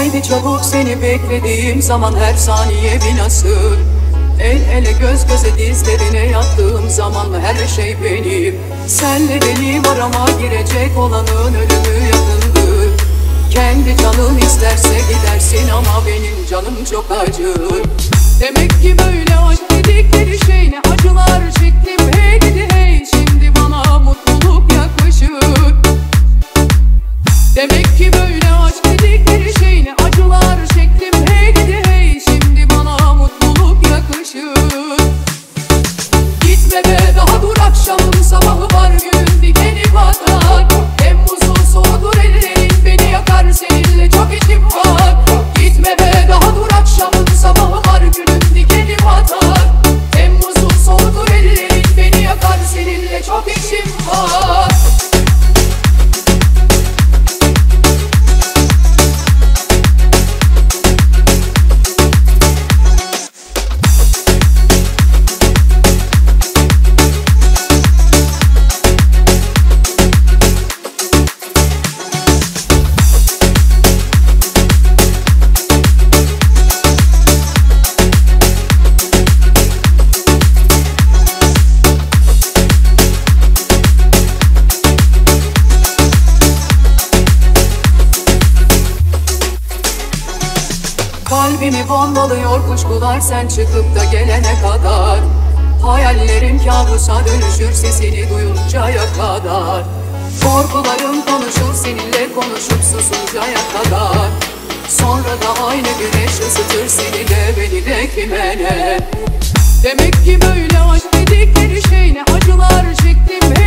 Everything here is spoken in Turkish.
Geldi çabuk seni beklediğim zaman her saniye bir nasıl. El ele göz göze dizlerine yattığım zaman her şey benim. Senle benim arama girecek olanın ölümü yakındır. Kendi canın isterse gidersin ama benim canım çok acır. Demek ki böyle aşk dedikleri şey, ne acılar çektim hey gidi hey. Şimdi bana mutluluk yakışır. Demek ki böyle aşk dedikleri şey, ne acılar çektim hey gidi hey. Şimdi bana mutluluk yakışır. Gitme be daha dur, akşamın sabahı var, günün dikeni batar. Temmuz'un soğudur ellerin, beni yakar, seninle çok içim var. Gitme be daha dur, akşamın sabahı var, günün dikeni batar. Temmuz'un soğudur ellerin, beni yakar, seninle çok içim var. Kalbimi bombalıyor kuşkular sen çıkıp da gelene kadar. Hayallerim kabusa dönüşür sesini duyuncaya kadar. Korkularım konuşur seninle konuşup susuncaya kadar. Sonra da aynı güneş ısıtır seni de beni de kime ne. Demek ki böyle aşk dedikleri şey, ne acılar çektim